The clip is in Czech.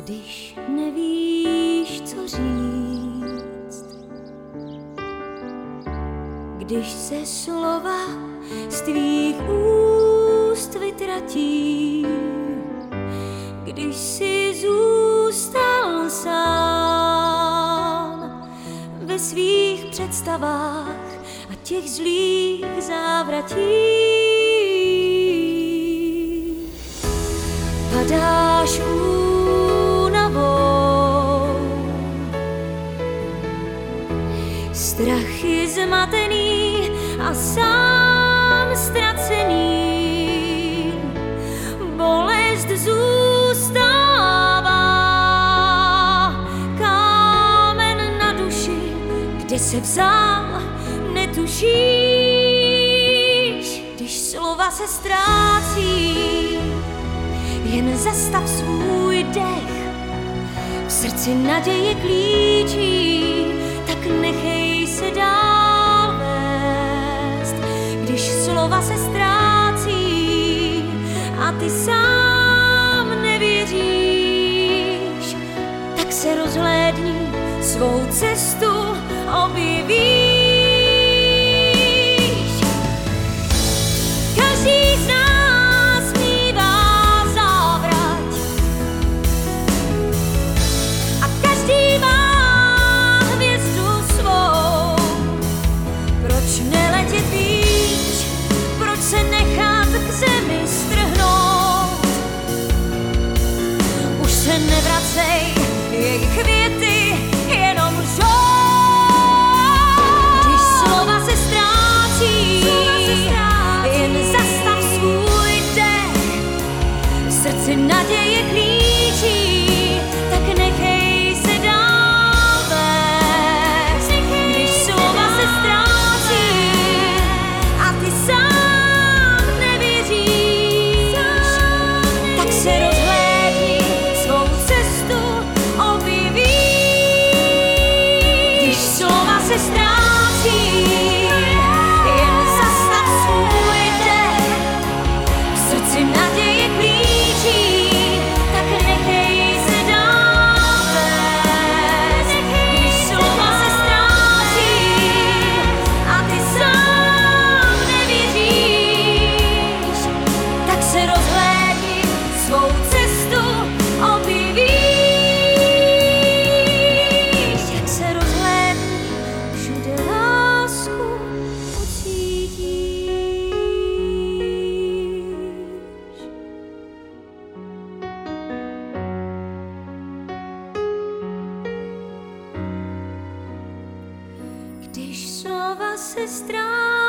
když nevíš, co říct, když se slova z tvých úst vytratí, když jsi zůstal sám ve svých představách a těch zlých závratí. Padáš únavou, strach je zmatený a sám ztracený, bolest zůstává, kámen na duši, kde se vzal, netušíš, když slova se ztrácí. Jen zastav svůj dech, v srdci naděje klíčí, tak nechej se dál vést. Když slova se ztrácí a ty sám nevěříš, tak se rozhlédni, svou cestu objevíš. Každý z nás se nechat k zemi strhnout. Už se nevracej, jejich květy jenom lžou. Když slova se ztrácí, jen zastav svůj dech, v srdci naděje klíčí, tak nechej se dál vést. Když slova se ztrácí a ty sám se rozhlédni, svou cestu objevíš. Když slova se ztrácí, jen zastav svůj dech, v srdci naděje klíčí, tak nechej se dál vést. Když slova se ztrácí a ty sám nevěříš, tak se rozhlédni, svou cestu objevíš. Jak se rozhlédni, všude lásku ucítíš. Když slova se ztrácí